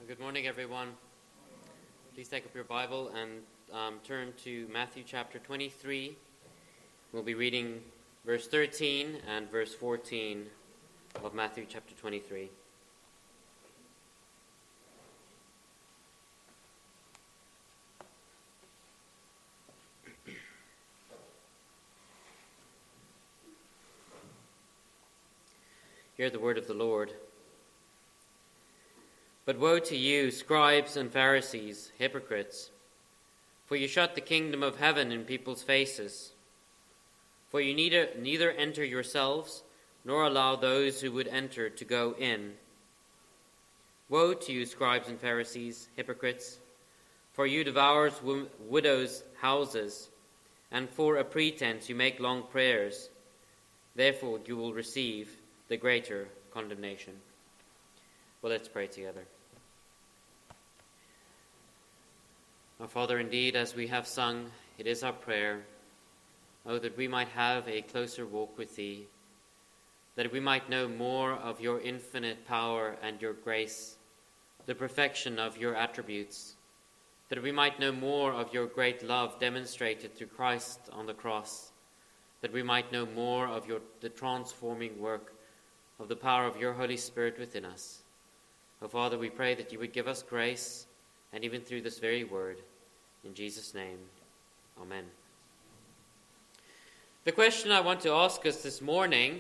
Good morning, everyone. Please take up your Bible and turn to Matthew chapter 23. We'll be reading verse 13 and verse 14 of Matthew chapter 23. Hear the word of the Lord. But woe to you, scribes and Pharisees, hypocrites, for you shut the kingdom of heaven in people's faces. For you neither enter yourselves, nor allow those who would enter to go in. Woe to you, scribes and Pharisees, hypocrites, for you devour widows' houses, and for a pretense you make long prayers. Therefore you will receive the greater condemnation. Well, let's pray together. Our Father, indeed, as we have sung, it is our prayer, that we might have a closer walk with Thee, that we might know more of Your infinite power and Your grace, the perfection of Your attributes, that we might know more of Your great love demonstrated through Christ on the cross, that we might know more of the transforming work of the power of Your Holy Spirit within us. Oh, Father, we pray that You would give us grace, and even through this very word, in Jesus' name, Amen. The question I want to ask us this morning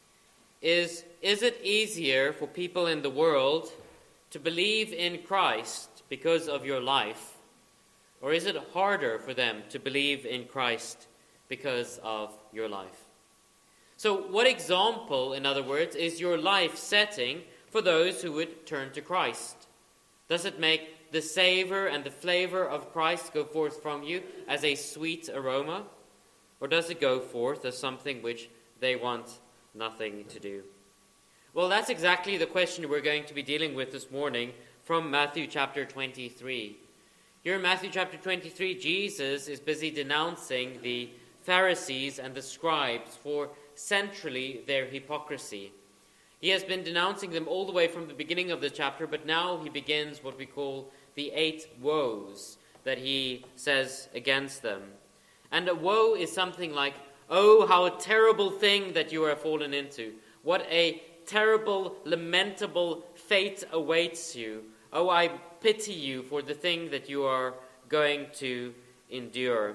is it easier for people in the world to believe in Christ because of your life, or is it harder for them to believe in Christ because of your life? So what example, in other words, is your life setting for those who would turn to Christ? Does it make the savor and the flavor of Christ go forth from you as a sweet aroma? Or does it go forth as something which they want nothing to do? Well, that's exactly the question we're going to be dealing with this morning from Matthew chapter 23. Here in Matthew chapter 23, Jesus is busy denouncing the Pharisees and the scribes for centrally their hypocrisy. He has been denouncing them all the way from the beginning of the chapter, but now he begins what we call the 8 woes that he says against them. And a woe is something like, "Oh, how a terrible thing that you have fallen into. What a terrible, lamentable fate awaits you. Oh, I pity you for the thing that you are going to endure."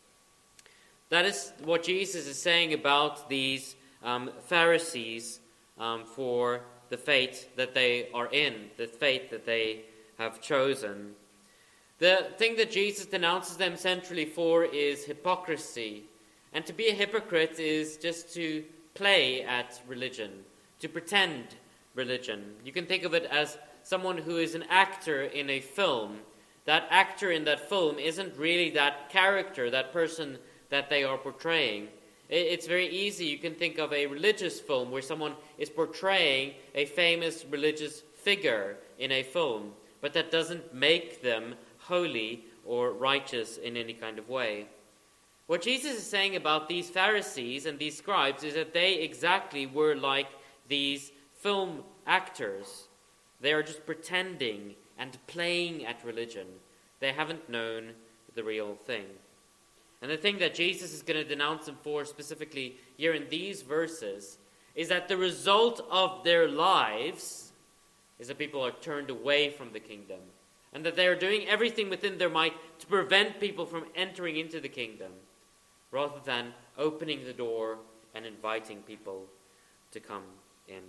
That is what Jesus is saying about these Pharisees for the fate that they are in, the fate that they have chosen. The thing that Jesus denounces them centrally for is hypocrisy. And to be a hypocrite is just to play at religion, to pretend religion. You can think of it as someone who is an actor in a film. That actor in that film isn't really that character, that person that they are portraying. It's very easy. You can think of a religious film where someone is portraying a famous religious figure in a film, but that doesn't make them holy or righteous in any kind of way. What Jesus is saying about these Pharisees and these scribes is that they exactly were like these film actors. They are just pretending and playing at religion. They haven't known the real thing. And the thing that Jesus is going to denounce them for specifically here in these verses is that the result of their lives is that people are turned away from the kingdom, and that they are doing everything within their might to prevent people from entering into the kingdom, rather than opening the door and inviting people to come in.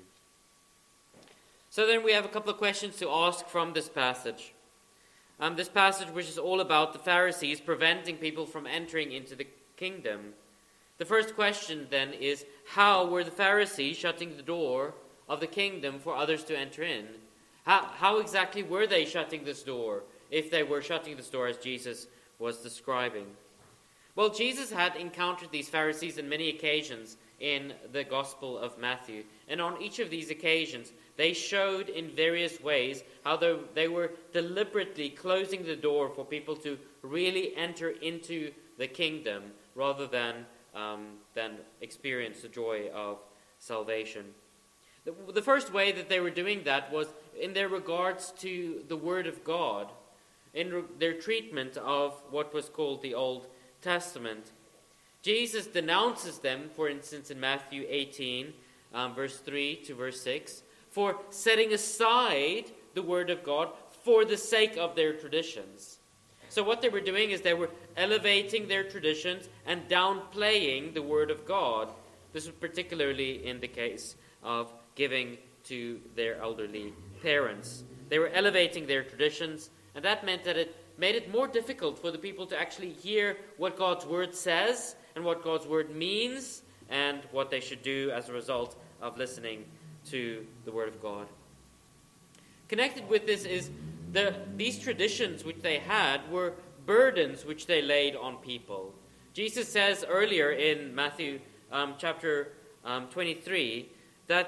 So then we have a couple of questions to ask from this passage. This passage which is all about the Pharisees preventing people from entering into the kingdom. The first question then is, how were the Pharisees shutting the door of the kingdom for others to enter in? How exactly were they shutting this door, if they were shutting this door as Jesus was describing? Well, Jesus had encountered these Pharisees on many occasions in the Gospel of Matthew. And on each of these occasions, they showed in various ways how they were deliberately closing the door for people to really enter into the kingdom rather than experience the joy of salvation. The first way that they were doing that was in their regards to the Word of God, in their treatment of what was called the Old Testament. Jesus denounces them, for instance, in Matthew 18, verse 3 to verse 6, for setting aside the Word of God for the sake of their traditions. So what they were doing is they were elevating their traditions and downplaying the Word of God. This was particularly in the case of giving to their elderly parents. They were elevating their traditions, and that meant that it made it more difficult for the people to actually hear what God's Word says and what God's Word means and what they should do as a result of listening to the Word of God. Connected with this is these traditions which they had were burdens which they laid on people. Jesus says earlier in Matthew chapter 23 that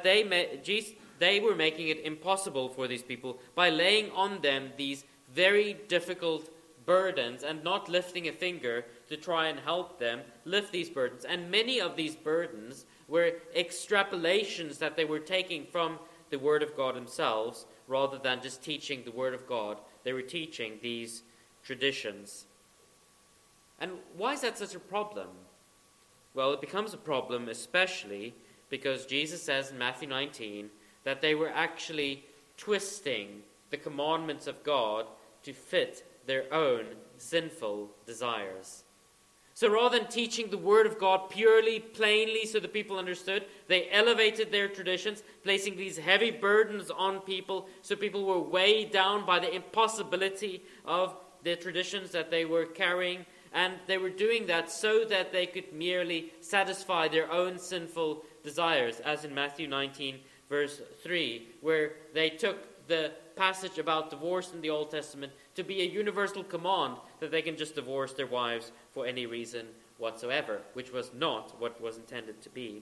they were making it impossible for these people by laying on them these very difficult burdens and not lifting a finger to try and help them lift these burdens. And many of these burdens were extrapolations that they were taking from the Word of God themselves, rather than just teaching the Word of God. They were teaching these traditions. And why is that such a problem? Well, it becomes a problem especially because Jesus says in Matthew 19 that they were actually twisting the commandments of God to fit their own sinful desires. So rather than teaching the Word of God purely, plainly, so the people understood, they elevated their traditions, placing these heavy burdens on people, so people were weighed down by the impossibility of the traditions that they were carrying. And they were doing that so that they could merely satisfy their own sinful desires, as in Matthew 19, verse 3, where they took the passage about divorce in the Old Testament to be a universal command that they can just divorce their wives for any reason whatsoever, which was not what was intended to be.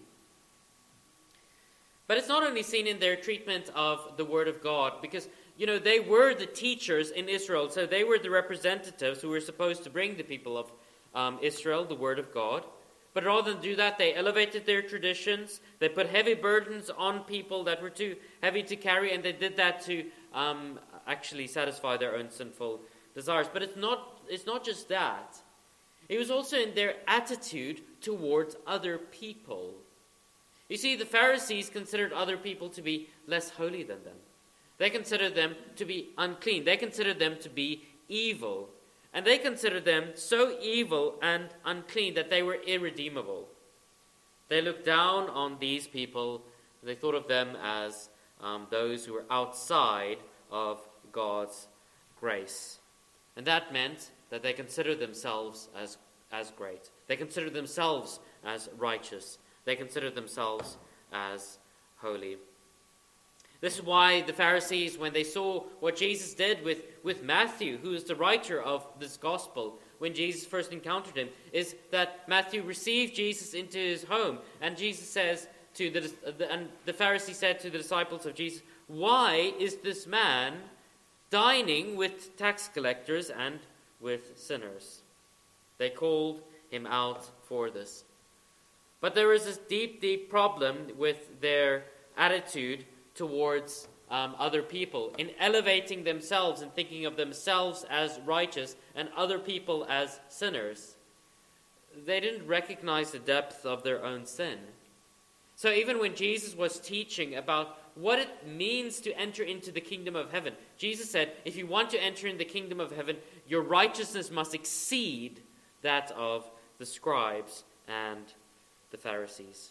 But it's not only seen in their treatment of the Word of God, because, they were the teachers in Israel, so they were the representatives who were supposed to bring the people of Israel the Word of God. But rather than do that, they elevated their traditions, they put heavy burdens on people that were too heavy to carry, and they did that to actually satisfy their own sinful desires. But it's not just that. It was also in their attitude towards other people. You see, the Pharisees considered other people to be less holy than them. They considered them to be unclean. They considered them to be evil. And they considered them so evil and unclean that they were irredeemable. They looked down on these people. They thought of them as those who were outside of God's grace. And that meant that they considered themselves as great. They considered themselves as righteous. They considered themselves as holy. This is why the Pharisees, when they saw what Jesus did with Matthew, who is the writer of this gospel, when Jesus first encountered him, is that Matthew received Jesus into his home. And Jesus says and the Pharisee said to the disciples of Jesus, "Why is this man dining with tax collectors and with sinners?" They called him out for this. But there is this deep, deep problem with their attitude towards other people, in elevating themselves and thinking of themselves as righteous and other people as sinners. They didn't recognize the depth of their own sin. So even when Jesus was teaching about what it means to enter into the kingdom of heaven, Jesus said, if you want to enter in the kingdom of heaven, your righteousness must exceed that of the scribes and the Pharisees.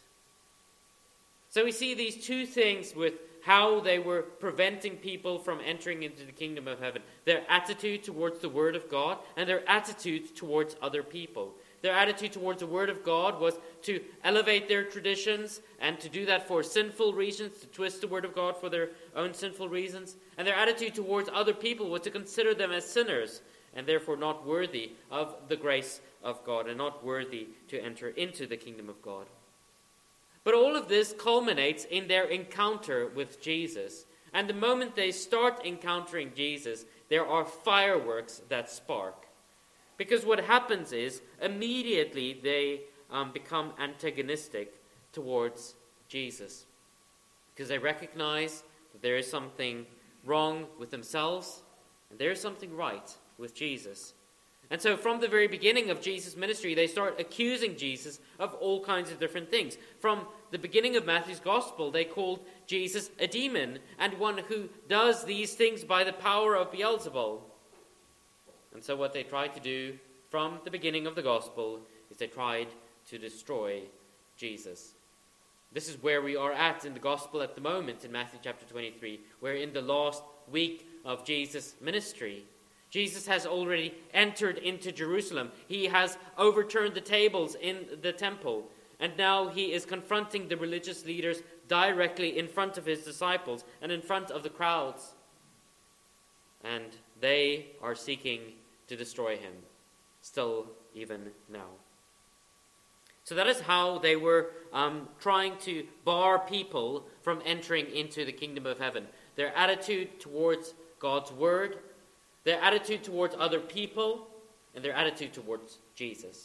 So we see these two things with how they were preventing people from entering into the kingdom of heaven. Their attitude towards the Word of God and their attitude towards other people. Their attitude towards the Word of God was to elevate their traditions and to do that for sinful reasons, to twist the Word of God for their own sinful reasons. And their attitude towards other people was to consider them as sinners and therefore not worthy of the grace of God and not worthy to enter into the kingdom of God. But all of this culminates in their encounter with Jesus. And the moment they start encountering Jesus, there are fireworks that spark. Because what happens is, immediately they become antagonistic towards Jesus. because they recognize that there is something wrong with themselves and there is something right with Jesus. And so from the very beginning of Jesus' ministry, they start accusing Jesus of all kinds of different things. From the beginning of Matthew's gospel, they called Jesus a demon and one who does these things by the power of Beelzebul. And so what they tried to do from the beginning of the gospel is they tried to destroy Jesus. This is where we are at in the gospel at the moment in Matthew chapter 23. We're in the last week of Jesus' ministry. Jesus has already entered into Jerusalem. He has overturned the tables in the temple. And now he is confronting the religious leaders directly in front of his disciples and in front of the crowds. And they are seeking to destroy him, still even now. So that is how they were trying to bar people from entering into the kingdom of heaven. Their attitude towards God's word, their attitude towards other people, and their attitude towards Jesus.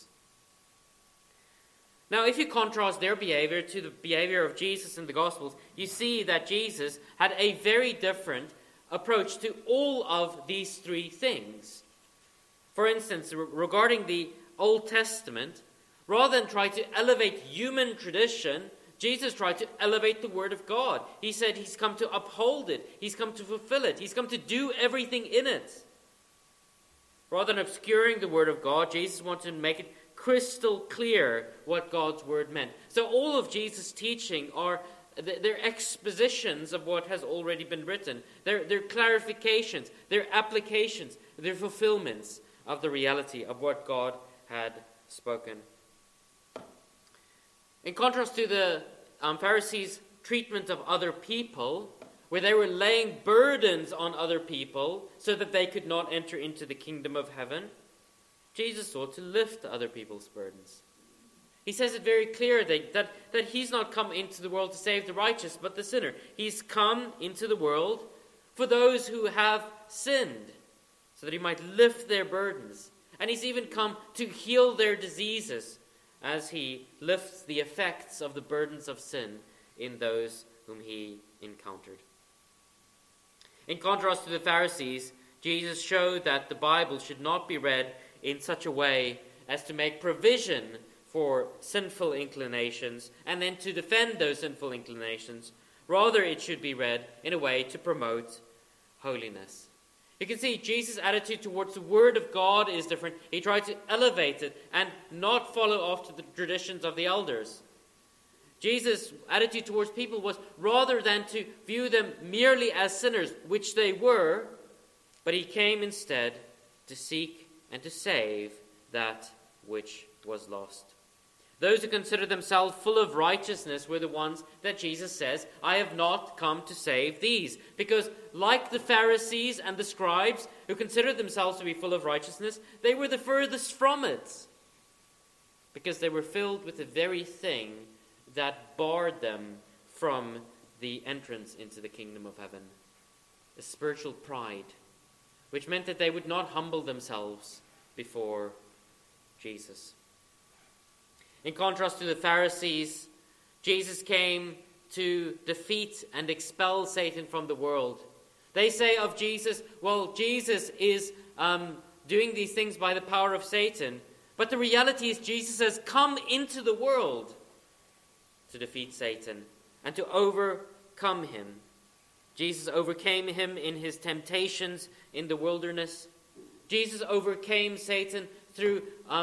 Now, if you contrast their behavior to the behavior of Jesus in the Gospels, you see that Jesus had a very different approach to all of these three things. For instance, regarding the Old Testament, rather than try to elevate human tradition, Jesus tried to elevate the Word of God. He said he's come to uphold it. He's come to fulfill it. He's come to do everything in it. Rather than obscuring the Word of God, Jesus wanted to make it crystal clear what God's Word meant. So all of Jesus' teaching are their expositions of what has already been written. Their clarifications, their applications, their fulfillments of the reality of what God had spoken. In contrast to the Pharisees' treatment of other people, where they were laying burdens on other people so that they could not enter into the kingdom of heaven, Jesus sought to lift other people's burdens. He says it very clearly that he's not come into the world to save the righteous, but the sinner. He's come into the world for those who have sinned, so that he might lift their burdens. And he's even come to heal their diseases, as he lifts the effects of the burdens of sin in those whom he encountered. In contrast to the Pharisees, Jesus showed that the Bible should not be read in such a way as to make provision for sinful inclinations and then to defend those sinful inclinations. Rather, it should be read in a way to promote holiness. You can see Jesus' attitude towards the Word of God is different. He tried to elevate it and not follow after the traditions of the elders. Jesus' attitude towards people was rather than to view them merely as sinners, which they were, but he came instead to seek and to save that which was lost. Those who consider themselves full of righteousness were the ones that Jesus says, I have not come to save these. Because like the Pharisees and the scribes who considered themselves to be full of righteousness, they were the furthest from it. Because they were filled with the very thing that barred them from the entrance into the kingdom of heaven. A spiritual pride, which meant that they would not humble themselves before Jesus. In contrast to the Pharisees, Jesus came to defeat and expel Satan from the world. They say of Jesus, well, Jesus is doing these things by the power of Satan. But the reality is Jesus has come into the world to defeat Satan and to overcome him. Jesus overcame him in his temptations in the wilderness. Jesus overcame Satan through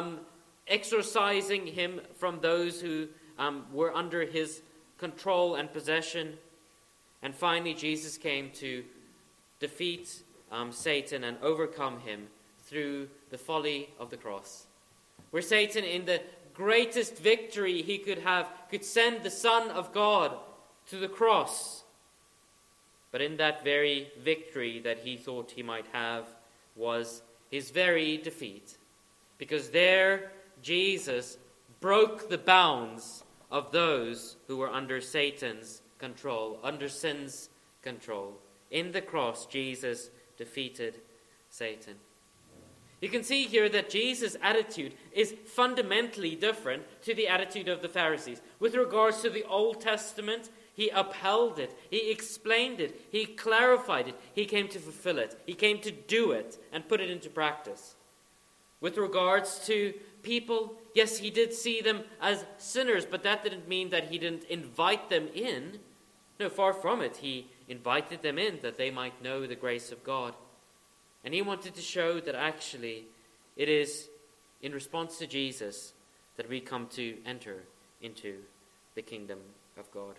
exorcising him from those who were under his control and possession. And finally, Jesus came to defeat Satan and overcome him through the folly of the cross. Where Satan, in the greatest victory he could have, could send the Son of God to the cross. But in that very victory that he thought he might have was his very defeat. Because there Jesus broke the bounds of those who were under Satan's control, under sin's control. In the cross, Jesus defeated Satan. You can see here that Jesus' attitude is fundamentally different to the attitude of the Pharisees. With regards to the Old Testament, He upheld it. He explained it. He clarified it. He came to fulfill it. He came to do it and put it into practice. With regards to people, yes, he did see them as sinners, but that didn't mean that he didn't invite them in. No, far from it. He invited them in that they might know the grace of God. And he wanted to show that actually it is in response to Jesus that we come to enter into the kingdom of God.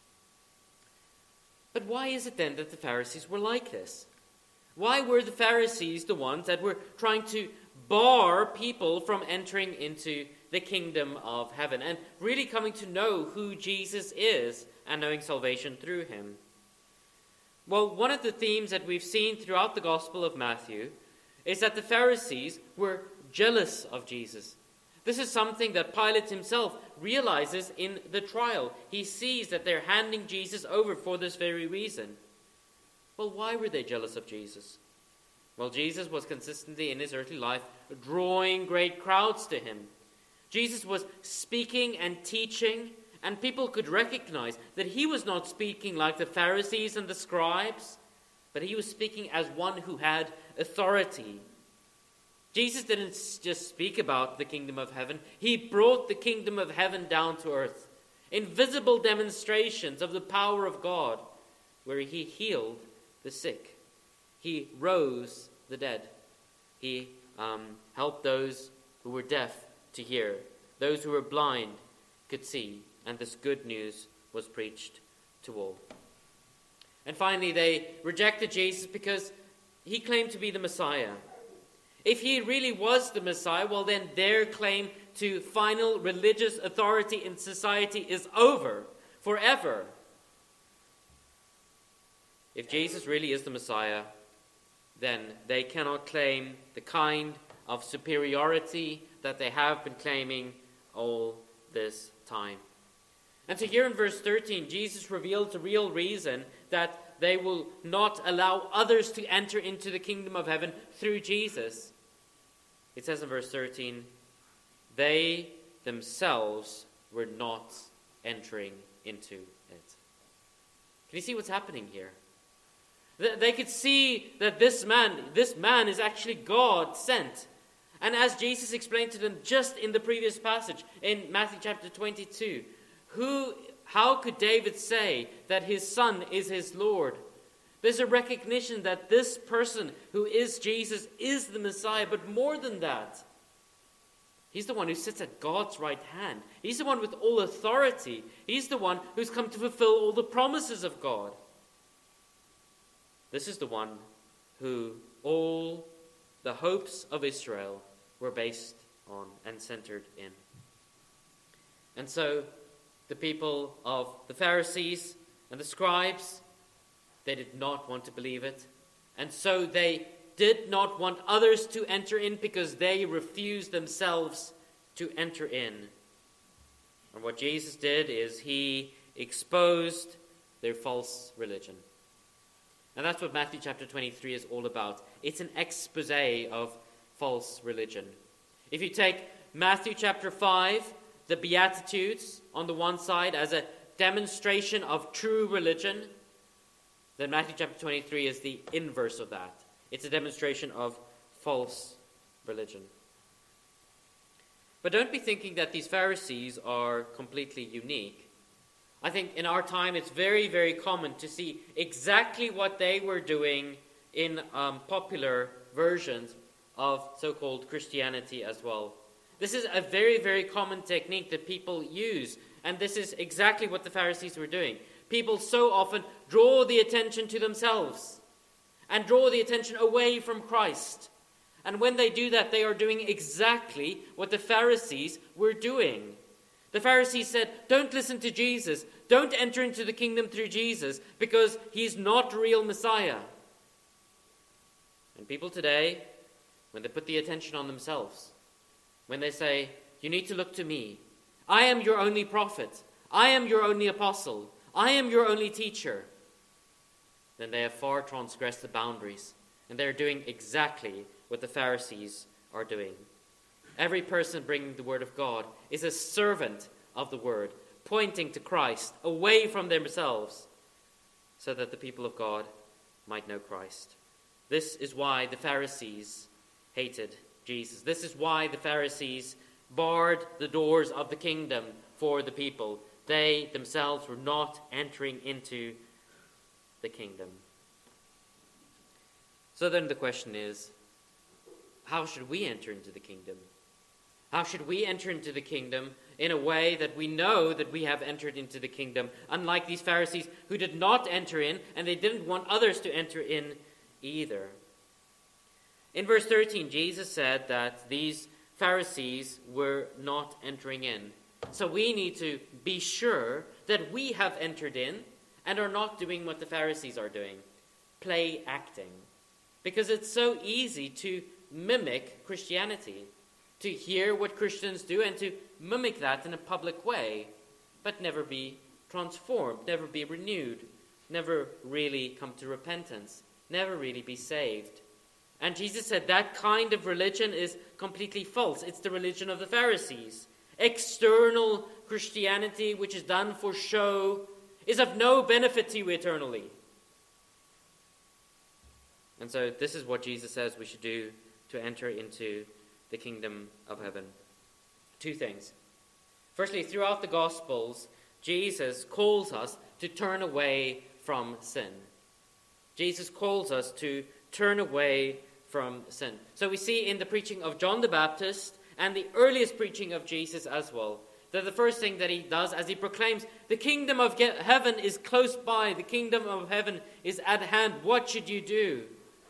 But why is it then that the Pharisees were like this? Why were the Pharisees the ones that were trying to bar people from entering into the kingdom of heaven and really coming to know who Jesus is and knowing salvation through him? Well, one of the themes that we've seen throughout the Gospel of Matthew is that the Pharisees were jealous of Jesus. This is something that Pilate himself realizes in the trial. He sees that they're handing Jesus over for this very reason. Well, why were they jealous of Jesus? Well, Jesus was consistently in his earthly life drawing great crowds to him. Jesus was speaking and teaching, and people could recognize that he was not speaking like the Pharisees and the scribes, but he was speaking as one who had authority. Jesus didn't just speak about the kingdom of heaven. He brought the kingdom of heaven down to earth in visible demonstrations of the power of God, where he healed the sick. He rose the dead. He helped those who were deaf to hear. Those who were blind could see. And this good news was preached to all. And finally, they rejected Jesus because he claimed to be the Messiah. If he really was the Messiah, well then their claim to final religious authority in society is over forever. If Jesus really is the Messiah, then they cannot claim the kind of superiority that they have been claiming all this time. And so here in verse 13, Jesus reveals the real reason that they will not allow others to enter into the kingdom of heaven through Jesus. It says in verse 13, they themselves were not entering into it. Can you see what's happening here? They could see that this man is actually God sent. And as Jesus explained to them just in the previous passage, in Matthew chapter 22, how could David say that his son is his Lord? There's a recognition that this person who is Jesus is the Messiah, but more than that, he's the one who sits at God's right hand. He's the one with all authority. He's the one who's come to fulfill all the promises of God. This is the one who all the hopes of Israel were based on and centered in. And so the people of the Pharisees and the scribes, they did not want to believe it. And so they did not want others to enter in because they refused themselves to enter in. And what Jesus did is he exposed their false religion. And that's what Matthew chapter 23 is all about. It's an expose of false religion. If you take Matthew chapter 5, the Beatitudes on the one side as a demonstration of true religion, then Matthew chapter 23 is the inverse of that. It's a demonstration of false religion. But don't be thinking that these Pharisees are completely unique. I think in our time it's very, very common to see exactly what they were doing in popular versions of so-called Christianity as well. This is a very, very common technique that people use, and this is exactly what the Pharisees were doing. People so often draw the attention to themselves and draw the attention away from Christ. And when they do that, they are doing exactly what the Pharisees were doing. The Pharisees said, don't listen to Jesus. Don't enter into the kingdom through Jesus because he's not real Messiah. And people today, when they put the attention on themselves, when they say, you need to look to me. I am your only prophet. I am your only apostle. I am your only teacher. Then they have far transgressed the boundaries. And they're doing exactly what the Pharisees are doing. Every person bringing the word of God is a servant of the word, pointing to Christ, away from themselves, so that the people of God might know Christ. This is why the Pharisees hated Jesus. This is why the Pharisees barred the doors of the kingdom for the people. They themselves were not entering into the kingdom. So then the question is, how should we enter into the kingdom? How should we enter into the kingdom in a way that we know that we have entered into the kingdom, unlike these Pharisees who did not enter in, and they didn't want others to enter in either? In verse 13, Jesus said that these Pharisees were not entering in. So we need to be sure that we have entered in and are not doing what the Pharisees are doing, play acting. Because it's so easy to mimic Christianity, to hear what Christians do and to mimic that in a public way, but never be transformed, never be renewed, never really come to repentance, never really be saved. And Jesus said that kind of religion is completely false. It's the religion of the Pharisees. External Christianity, which is done for show, is of no benefit to you eternally. And so this is what Jesus says we should do to enter into the kingdom of heaven. Two things. Firstly, throughout the Gospels, Jesus calls us to turn away from sin. Jesus calls us to turn away from sin. So we see in the preaching of John the Baptist and the earliest preaching of Jesus as well, that the first thing that he does as he proclaims, the kingdom of heaven is close by, the kingdom of heaven is at hand. What should you do?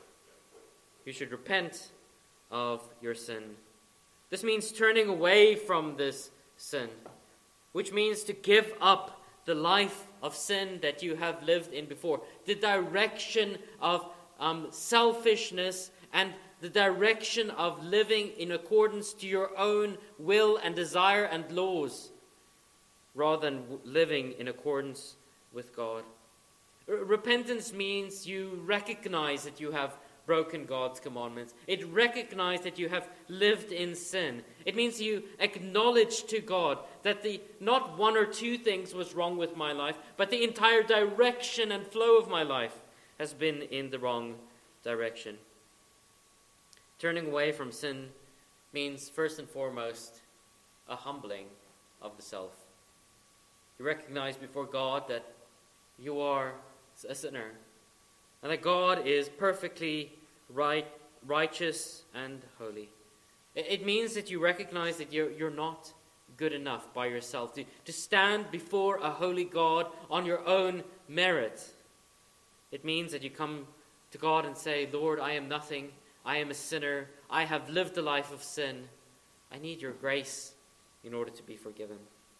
You should repent of your sin. This means turning away from this sin, which means to give up the life of sin that you have lived in before, the direction of selfishness and the direction of living in accordance to your own will and desire and laws, rather than living in accordance with God. Repentance means you recognize that you have broken God's commandments. It recognizes that you have lived in sin. It means you acknowledge to God that not one or two things was wrong with my life, but the entire direction and flow of my life has been in the wrong direction. Turning away from sin means, first and foremost, a humbling of the self. You recognize before God that you are a sinner, and that God is perfectly righteous and holy. It means that you recognize that you're not good enough by yourself to stand before a holy God on your own merit. It means that you come to God and say, Lord, I am nothing. I am a sinner. I have lived a life of sin. I need your grace in order to be forgiven.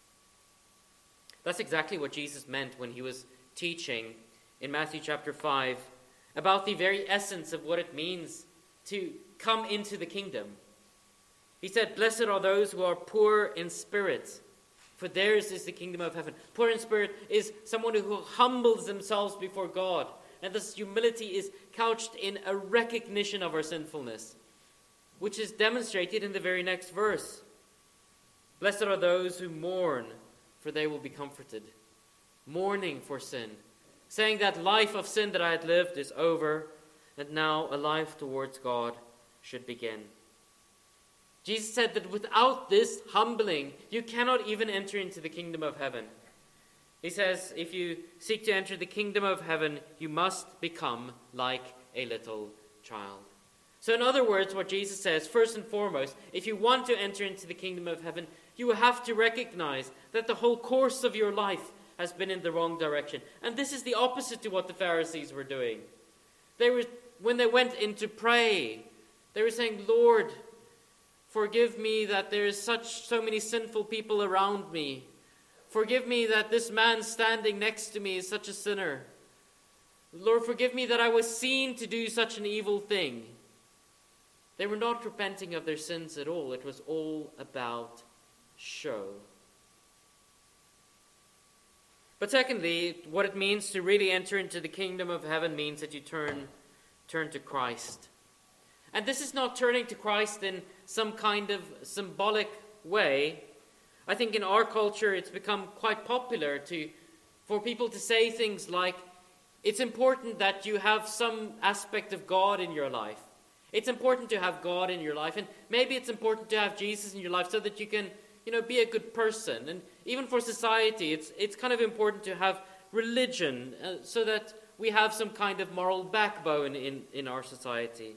That's exactly what Jesus meant when he was teaching in Matthew chapter 5 about the very essence of what it means to come into the kingdom. He said, blessed are those who are poor in spirit, for theirs is the kingdom of heaven. Poor in spirit is someone who humbles themselves before God. And this humility is couched in a recognition of our sinfulness, which is demonstrated in the very next verse. Blessed are those who mourn, for they will be comforted. Mourning for sin, saying that life of sin that I had lived is over, and now a life towards God should begin. Jesus said that without this humbling, you cannot even enter into the kingdom of heaven. He says, if you seek to enter the kingdom of heaven, you must become like a little child. So in other words, what Jesus says, first and foremost, if you want to enter into the kingdom of heaven, you have to recognize that the whole course of your life has been in the wrong direction. And this is the opposite to what the Pharisees were doing. When they went in to pray, they were saying, Lord, forgive me that there is so many sinful people around me. Forgive me that this man standing next to me is such a sinner. Lord, forgive me that I was seen to do such an evil thing. They were not repenting of their sins at all. It was all about show. But secondly, what it means to really enter into the kingdom of heaven means that you turn to Christ. And this is not turning to Christ in some kind of symbolic way, I think in our culture it's become quite popular for people to say things like, it's important that you have some aspect of God in your life. It's important to have God in your life, and maybe it's important to have Jesus in your life so that you can, be a good person. And even for society, it's kind of important to have religion so that we have some kind of moral backbone in our society.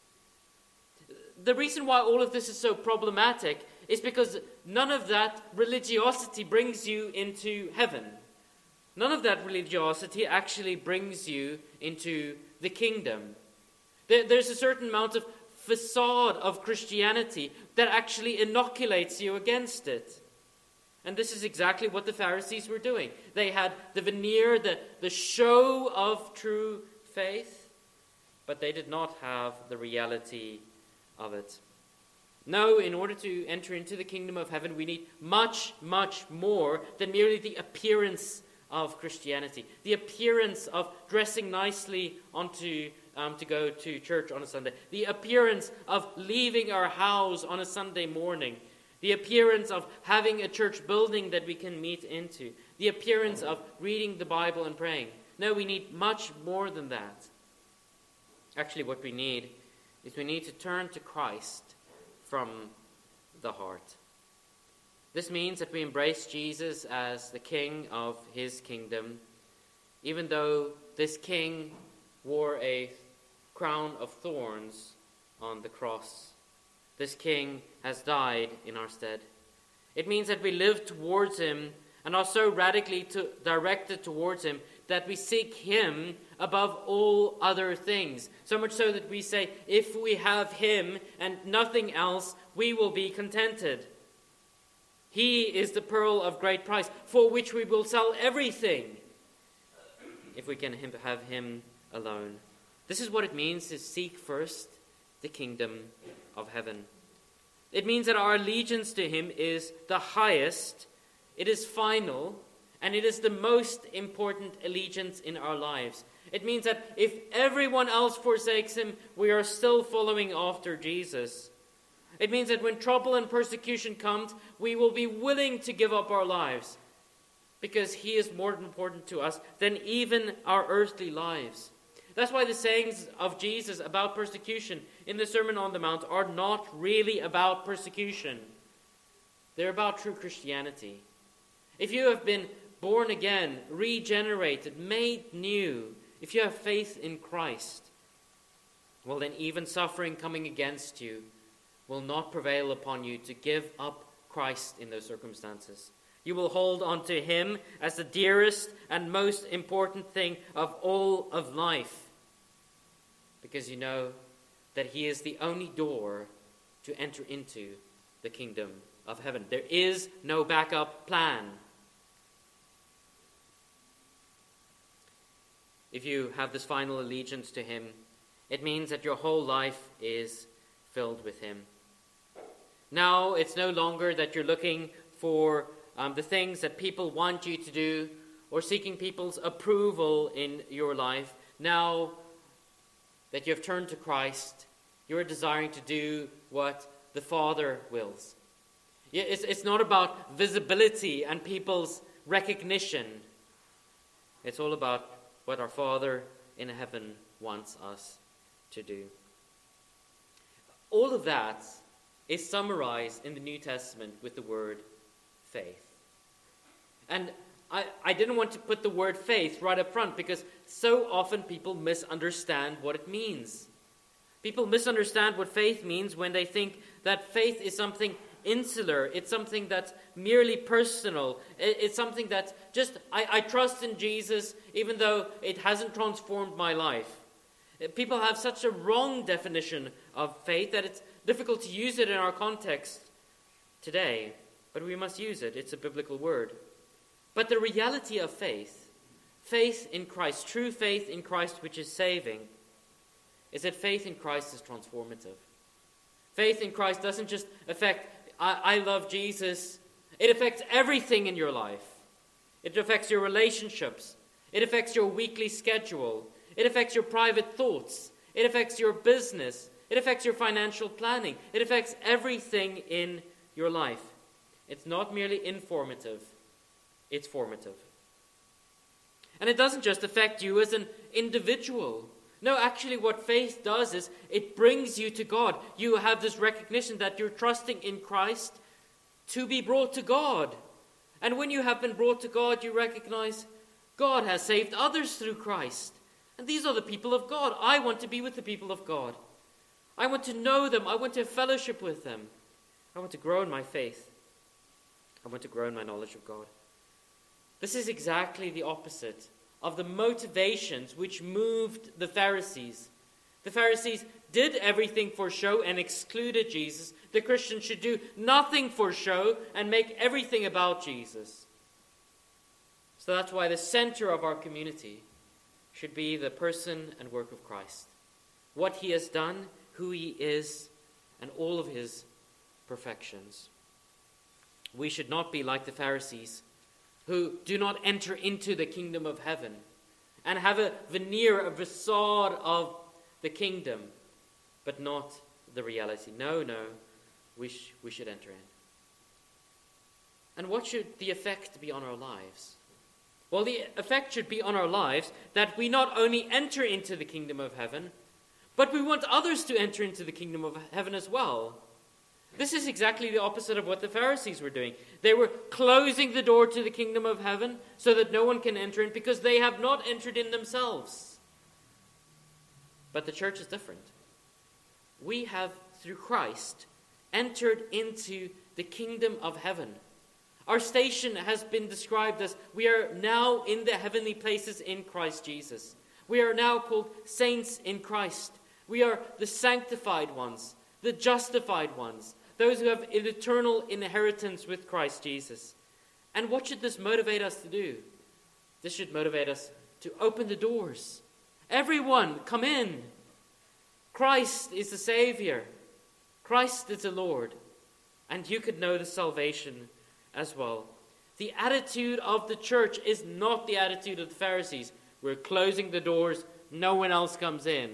The reason why all of this is so problematic is because none of that religiosity brings you into heaven. None of that religiosity actually brings you into the kingdom. There's a certain amount of facade of Christianity that actually inoculates you against it. And this is exactly what the Pharisees were doing. They had the veneer, the show of true faith, but they did not have the reality of it. No, in order to enter into the kingdom of heaven, we need much, much more than merely the appearance of Christianity, the appearance of dressing nicely to go to church on a Sunday, the appearance of leaving our house on a Sunday morning, the appearance of having a church building that we can meet into, the appearance of reading the Bible and praying. No, we need much more than that. Actually, what we need is we need to turn to Christ from the heart. This means that we embrace Jesus as the King of his kingdom, even though this King wore a crown of thorns on the cross. This King has died in our stead. It means that we live towards him and are so radically directed towards him that we seek him above all other things. So much so that we say, if we have him and nothing else, we will be contented. He is the pearl of great price, for which we will sell everything if we can have him alone. This is what it means to seek first the kingdom of heaven. It means that our allegiance to him is the highest, it is final, and it is the most important allegiance in our lives. It means that if everyone else forsakes him, we are still following after Jesus. It means that when trouble and persecution comes, we will be willing to give up our lives because he is more important to us than even our earthly lives. That's why the sayings of Jesus about persecution in the Sermon on the Mount are not really about persecution. They're about true Christianity. If you have been born again, regenerated, made new, if you have faith in Christ, well then even suffering coming against you will not prevail upon you to give up Christ in those circumstances. You will hold on to him as the dearest and most important thing of all of life, because you know that he is the only door to enter into the kingdom of heaven. There is no backup plan. If you have this final allegiance to him, it means that your whole life is filled with him. Now it's no longer that you're looking for the things that people want you to do or seeking people's approval in your life. Now that you have turned to Christ, you're desiring to do what the Father wills. It's not about visibility and people's recognition. It's all about what our Father in heaven wants us to do. All of that is summarized in the New Testament with the word faith. And I didn't want to put the word faith right up front because so often people misunderstand what it means. People misunderstand what faith means when they think that faith is something insular. It's something that's merely personal. It's something that's just, I trust in Jesus even though it hasn't transformed my life. People have such a wrong definition of faith that it's difficult to use it in our context today, but we must use it. It's a biblical word. But the reality of faith, faith in Christ, true faith in Christ which is saving, is that faith in Christ is transformative. Faith in Christ doesn't just affect, I love Jesus. It affects everything in your life. It affects your relationships. It affects your weekly schedule. It affects your private thoughts. It affects your business. It affects your financial planning. It affects everything in your life. It's not merely informative, it's formative. And it doesn't just affect you as an individual. No, actually what faith does is it brings you to God. You have this recognition that you're trusting in Christ to be brought to God. And when you have been brought to God, you recognize God has saved others through Christ. And these are the people of God. I want to be with the people of God. I want to know them. I want to have fellowship with them. I want to grow in my faith. I want to grow in my knowledge of God. This is exactly the opposite of the motivations which moved the Pharisees. The Pharisees did everything for show and excluded Jesus. The Christian should do nothing for show and make everything about Jesus. So that's why the center of our community should be the person and work of Christ. What he has done, who he is, and all of his perfections. We should not be like the Pharisees, who do not enter into the kingdom of heaven and have a veneer, a facade of the kingdom, but not the reality. No, we should enter in. And what should the effect be on our lives? Well, the effect should be on our lives that we not only enter into the kingdom of heaven, but we want others to enter into the kingdom of heaven as well. This is exactly the opposite of what the Pharisees were doing. They were closing the door to the kingdom of heaven so that no one can enter in because they have not entered in themselves. But the church is different. We have, through Christ, entered into the kingdom of heaven. Our station has been described as we are now in the heavenly places in Christ Jesus. We are now called saints in Christ. We are the sanctified ones, the justified ones, those who have an eternal inheritance with Christ Jesus. And what should this motivate us to do? This should motivate us to open the doors. Everyone, come in. Christ is the Savior. Christ is the Lord. And you could know the salvation as well. The attitude of the church is not the attitude of the Pharisees. We're closing the doors, no one else comes in.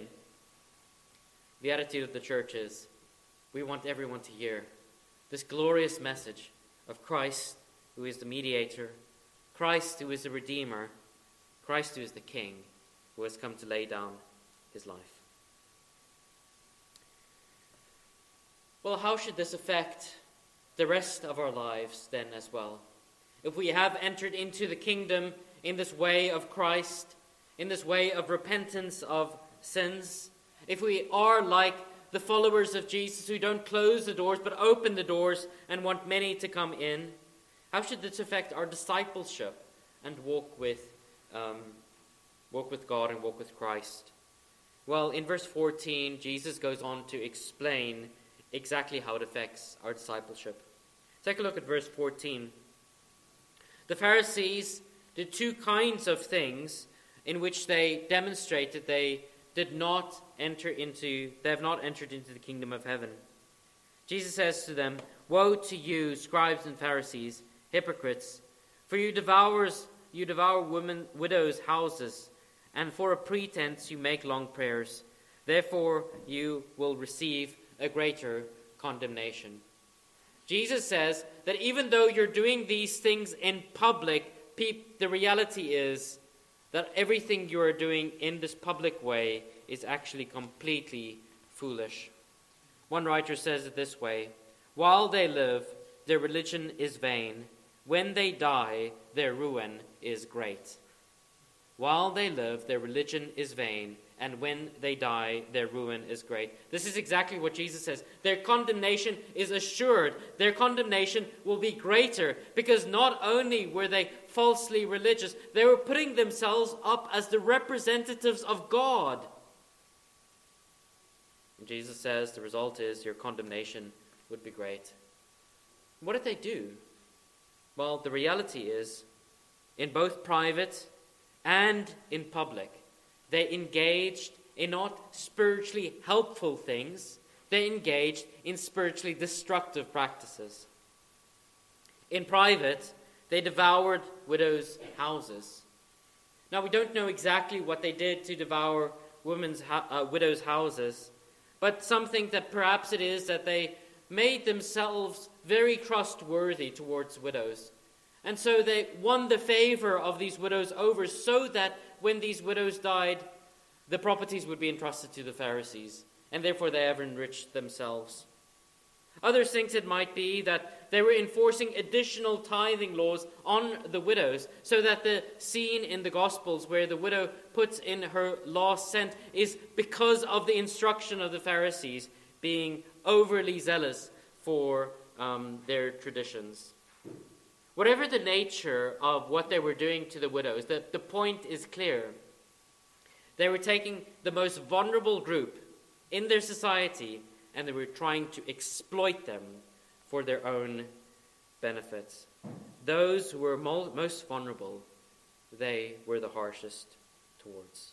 The attitude of the church is, we want everyone to hear this glorious message of Christ, who is the mediator, Christ, who is the Redeemer, Christ, who is the King, who has come to lay down his life. Well, how should this affect the rest of our lives then as well? If we have entered into the kingdom in this way of Christ, in this way of repentance of sins, if we are like the followers of Jesus who don't close the doors but open the doors and want many to come in, how should this affect our discipleship and walk with God and walk with Christ? Well, in verse 14, Jesus goes on to explain exactly how it affects our discipleship. Take a look at verse 14. The Pharisees did two kinds of things in which they demonstrated they have not entered into the kingdom of heaven. Jesus says to them, "Woe to you, scribes and Pharisees, hypocrites, for you devour widows' houses, and for a pretense you make long prayers. Therefore you will receive a greater condemnation." Jesus says that even though you're doing these things in public, the reality is that everything you are doing in this public way is actually completely foolish. One writer says it this way: while they live, their religion is vain. When they die, their ruin is great. While they live, their religion is vain, and when they die, their ruin is great. This is exactly what Jesus says. Their condemnation is assured. Their condemnation will be greater, because not only were they falsely religious, they were putting themselves up as the representatives of God. And Jesus says the result is your condemnation would be great. What did they do? Well, the reality is, in both private and in public, they engaged in not spiritually helpful things, they engaged in spiritually destructive practices. In private, they devoured widows' houses. Now, we don't know exactly what they did to devour widows' houses, but some think that perhaps it is that they made themselves very trustworthy towards widows. And so they won the favor of these widows over, so that when these widows died, the properties would be entrusted to the Pharisees, and therefore they ever enriched themselves. Others think it might be that they were enforcing additional tithing laws on the widows, so that the scene in the Gospels where the widow puts in her last cent is because of the instruction of the Pharisees being overly zealous for their traditions. Whatever the nature of what they were doing to the widows, the point is clear. They were taking the most vulnerable group in their society and they were trying to exploit them for their own benefits. Those who were most vulnerable, they were the harshest towards.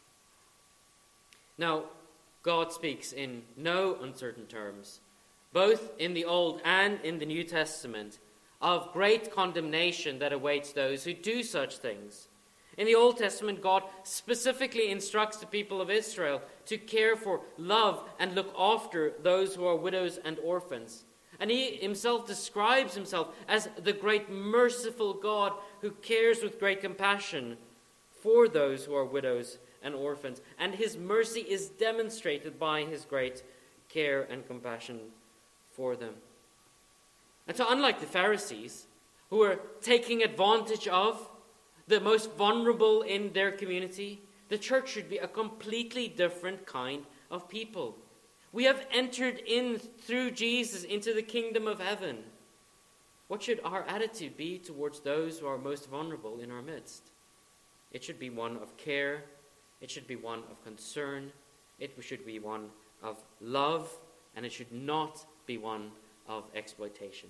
Now, God speaks in no uncertain terms, both in the Old and in the New Testament, of great condemnation that awaits those who do such things. In the Old Testament, God specifically instructs the people of Israel to care for, love, and look after those who are widows and orphans. And he himself describes himself as the great merciful God who cares with great compassion for those who are widows and orphans. And his mercy is demonstrated by his great care and compassion for them. And so unlike the Pharisees, who were taking advantage of the most vulnerable in their community, the church should be a completely different kind of people. We have entered in through Jesus into the kingdom of heaven. What should our attitude be towards those who are most vulnerable in our midst? It should be one of care. It should be one of concern. It should be one of love. And it should not be one of exploitation.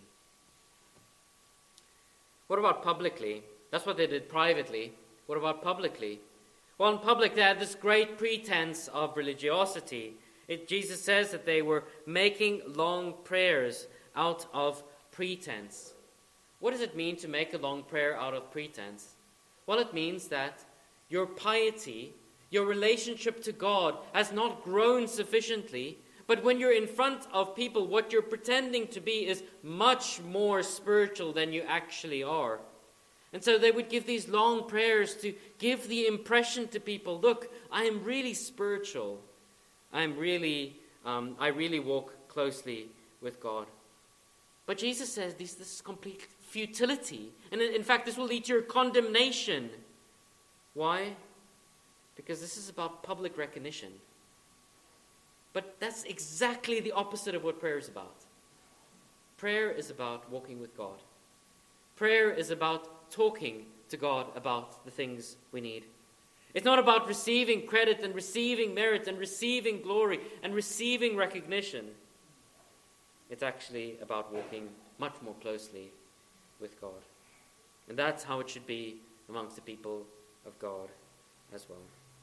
What about publicly? That's what they did privately. What about publicly? Well, in public they had this great pretense of religiosity. Jesus says that they were making long prayers out of pretense. What does it mean to make a long prayer out of pretense? Well, it means that your piety, your relationship to God has not grown sufficiently, but when you're in front of people, what you're pretending to be is much more spiritual than you actually are. And so they would give these long prayers to give the impression to people, look, I am really spiritual. I really walk closely with God. But Jesus says this is complete futility. And in fact, this will lead to your condemnation. Why? Because this is about public recognition. But that's exactly the opposite of what prayer is about. Prayer is about walking with God. Prayer is about talking to God about the things we need. It's not about receiving credit and receiving merit and receiving glory and receiving recognition. It's actually about walking much more closely with God. And that's how it should be amongst the people of God as well.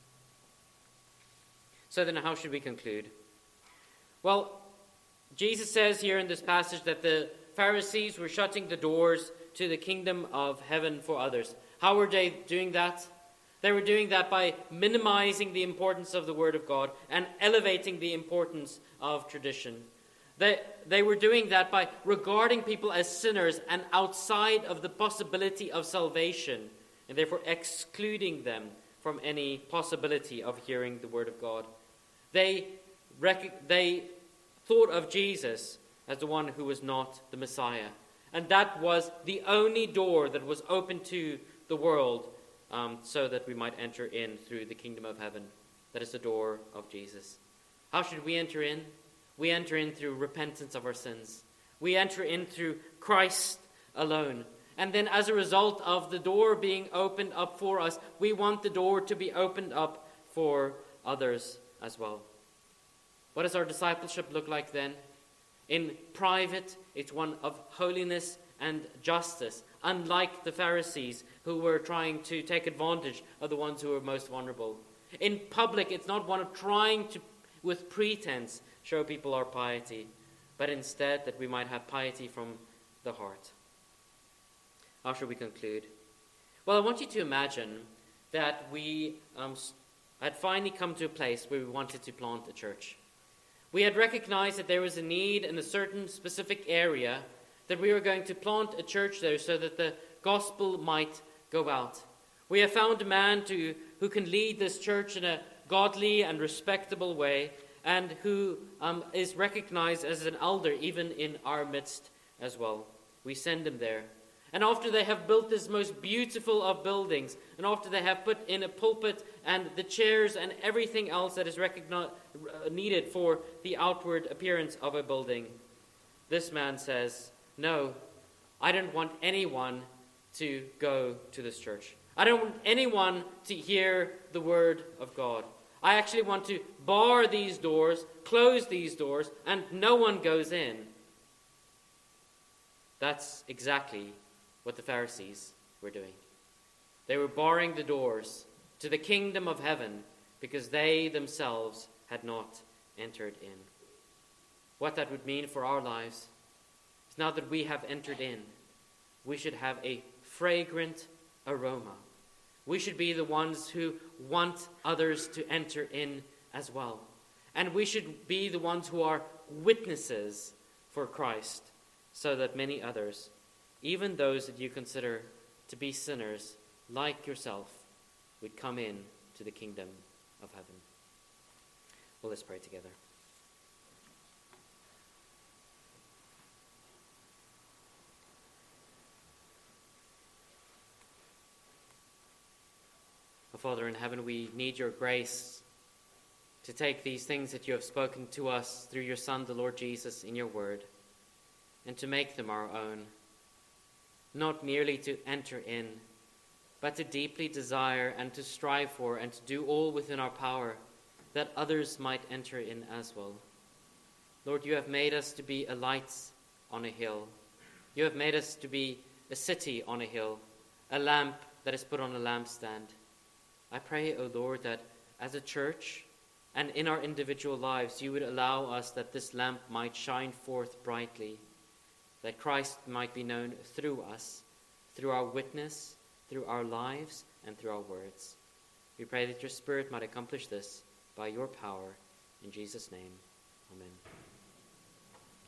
So then how should we conclude? Well, Jesus says here in this passage that the Pharisees were shutting the doors to the kingdom of heaven for others. How were they doing that? They were doing that by minimizing the importance of the Word of God and elevating the importance of tradition. They were doing that by regarding people as sinners and outside of the possibility of salvation, and therefore excluding them from any possibility of hearing the Word of God. They thought of Jesus as the one who was not the Messiah. And that was the only door that was open to the world so that we might enter in through the kingdom of heaven. That is the door of Jesus. How should we enter in? We enter in through repentance of our sins. We enter in through Christ alone. And then as a result of the door being opened up for us, we want the door to be opened up for others as well. What does our discipleship look like then? In private, it's one of holiness and justice, unlike the Pharisees who were trying to take advantage of the ones who were most vulnerable. In public, it's not one of trying to, with pretense, show people our piety, but instead that we might have piety from the heart. How should we conclude? Well, I want you to imagine that we had finally come to a place where we wanted to plant a church. We had recognized that there was a need in a certain specific area, that we were going to plant a church there so that the gospel might go out. We have found a man who can lead this church in a godly and respectable way, and who is recognized as an elder even in our midst as well. We send him there. And after they have built this most beautiful of buildings, and after they have put in a pulpit and the chairs and everything else that is needed for the outward appearance of a building, this man says, "No, I don't want anyone to go to this church. I don't want anyone to hear the word of God. I actually want to bar these doors, close these doors, and no one goes in." That's exactly what the Pharisees were doing. They were barring the doors to the kingdom of heaven because they themselves had not entered in. What that would mean for our lives is, now that we have entered in, we should have a fragrant aroma. We should be the ones who want others to enter in as well. And we should be the ones who are witnesses for Christ, so that many others, even those that you consider to be sinners like yourself, would come in to the kingdom of heaven. Well, let's pray together. Oh, Father in heaven, we need your grace to take these things that you have spoken to us through your Son, the Lord Jesus, in your word, and to make them our own. Not merely to enter in, but to deeply desire and to strive for and to do all within our power that others might enter in as well. Lord, you have made us to be a light on a hill. You have made us to be a city on a hill, a lamp that is put on a lampstand. I pray, O Lord, that as a church and in our individual lives, you would allow us that this lamp might shine forth brightly, that Christ might be known through us, through our witness, through our lives, and through our words. We pray that your Spirit might accomplish this by your power. In Jesus' name, amen.